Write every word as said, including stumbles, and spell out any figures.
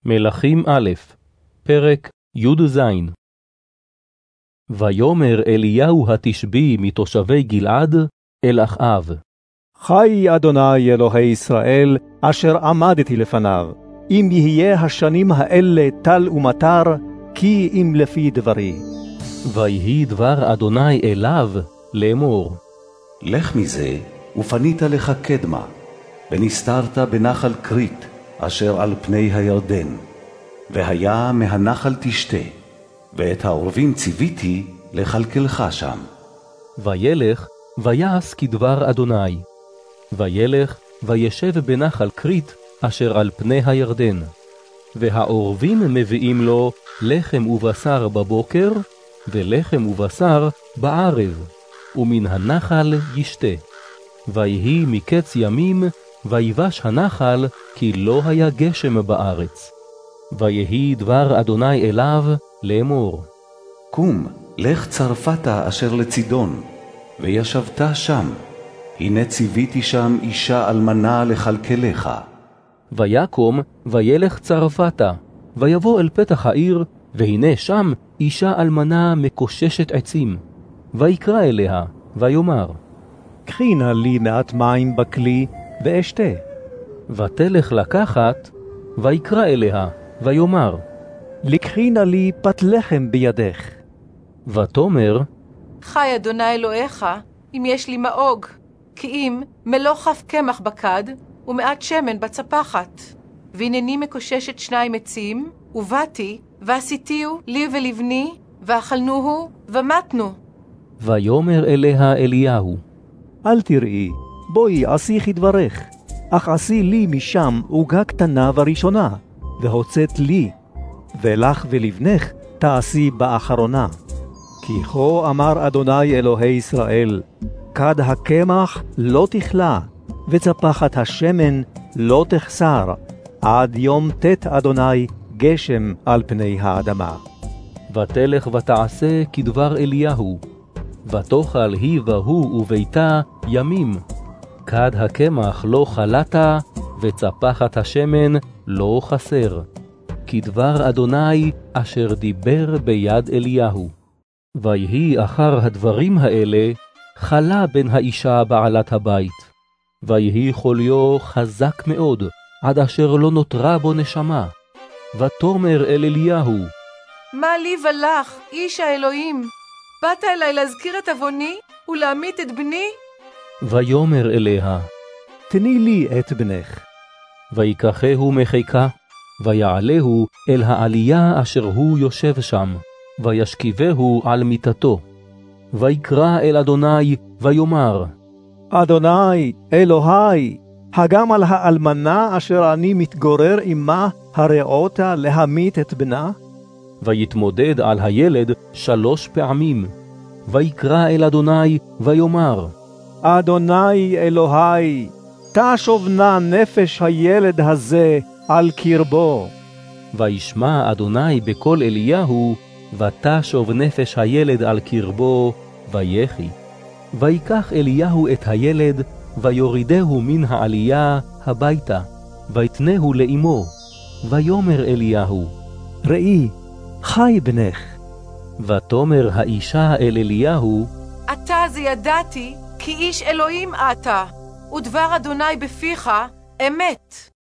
מלכים א', פרק י"ז. ויאמר אליהו התשבי מתושבי גלעד אל אחאב. חי אדוני אלוהי ישראל, אשר עמדתי לפניו, אם יהיה השנים האלה טל ומטר, כי אם לפי דברי. ויהי דבר אדוני אליו לאמור. לך מזה, ופנית לך קדמה, ונסתרת בנחל קרית, אשר על פני הירדן. והיה מהנחל תשתה, ואת העורבים ציוויתי לכלכלך שם. וילך ויעש כדבר אדוני. וילך וישב בנחל קרית, אשר על פני הירדן. והעורבים מביאים לו לחם ובשר בבוקר, ולחם ובשר בערב, ומן הנחל ישתה. ויהי מקץ ימים, ויבש הנחל, כי לא היה גשם בארץ. ויהי דבר אדוני אליו לאמור. קום, לך צרפתה אשר לצידון, וישבת שם. הנה ציוויתי שם אישה אלמנה לכלכלך. ויקום וילך צרפתה, ויבוא אל פתח העיר, והנה שם אישה אלמנה מקוששת עצים. ויקרא אליה, ויאמר, קחי נא לי מעט מים בכלי, ואשתה. ותלך לקחת, ויקרא אליה, ויאמר, לקחי נא לי פת לחם בידך. ותאמר, חי אדוני אלוהיך, אם יש לי מאוג, כי אם מלוא כף קמח בכד, ומעט שמן בצפחת. והנני מקוששת שניים עצים, ובאתי, ועשיתיהו לי ולבני, ואכלנוהו, ומתנו. ויאמר אליה אליהו, אל תראי, בואי עשי כדברך, אך עשי לי משם עוגה קטנה וראשונה, והוצאת לי, ולך ולבנך תעשי באחרונה. כי כה אמר אדוני אלוהי ישראל, כד הקמח לא תכלה, וצפחת השמן לא תחסר, עד יום תת אדוני גשם על פני האדמה. ותלך ותעשה כדבר אליהו, ותאכל היא והוא וביתה ימים. כד הקמח לא חלתה, וצפחת השמן לא חסר. כדבר אדוני אשר דיבר ביד אליהו. ויהי אחר הדברים האלה, חלה בן האישה בעלת הבית. ויהי חוליו חזק מאוד, עד אשר לא נותרה בו נשמה. ותאמר אל אליהו, מה לי ולך, איש האלוהים? באת אלי להזכיר את עווני ולהמית את בני? ויאמר אליה, תני לי את בנך. ויקחהו מחיקה, ויעלהו אל העלייה אשר הוא יושב שם, וישכיבהו על מיטתו. ויקרא אל אדוני, ויאמר, אדוני, אלוהי, הגם על האלמנה אשר אני מתגורר עמה, הרעותה להמית את בנה? ויתמודד על הילד שלוש פעמים. ויקרא אל אדוני, ויאמר, אדוני אלוהי, תשוב נא נפש הילד הזה על קרבו. וישמע אדוני בקול אליהו, ותשוב נפש הילד על קרבו, ויחי. ויקח אליהו את הילד, ויורידהו מן העלייה הביתה, ויתנהו לאמו. ויאמר אליהו, ראי, חי בנך. ותאמר האישה אל אליהו, אתה זה ידעתי, כי איש אלוהים אתה, ודבר אדוני בפיך אמת.